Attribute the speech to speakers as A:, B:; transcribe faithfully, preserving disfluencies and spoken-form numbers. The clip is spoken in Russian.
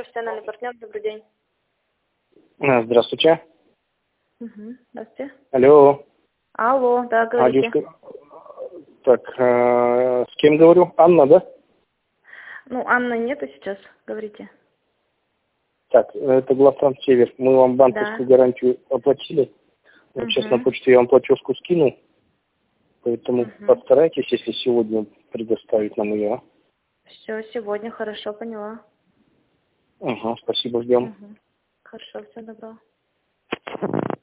A: профессиональный партнер, добрый день.
B: А, Здравствуйте.
A: Угу. Здравствуйте.
B: Алло.
A: Алло, да, говорите.
B: Адюшка. Так, э, с кем говорю? Анна, да?
A: Ну, Анны нету сейчас, говорите.
B: Так, это Главтранс Север. Мы вам банковскую
A: Да.
B: гарантию оплатили. Вот сейчас на
A: Угу.
B: почту я вам платежку скинул. Поэтому
A: Угу.
B: постарайтесь, если сегодня предоставить нам ее.
A: Все, сегодня хорошо, поняла.
B: Ага, спасибо, ждем.
A: Угу. Хорошо, всего доброго.